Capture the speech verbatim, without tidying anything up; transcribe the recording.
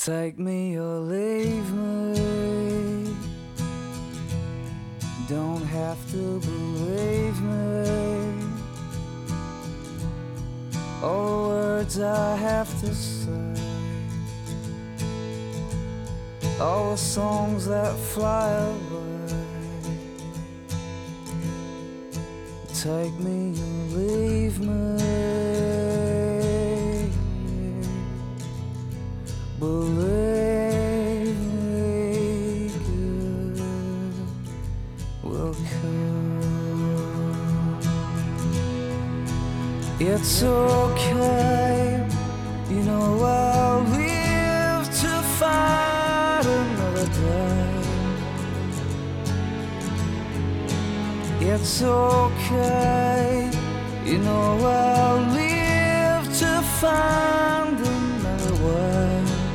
Take me or leave me. Don't have to believe me. All the words I have to say, all the songs that fly away. Take me or leave me. Believe me, good will come. It's okay, you know I'll live to fight another day. It's okay, you know I'll live to fight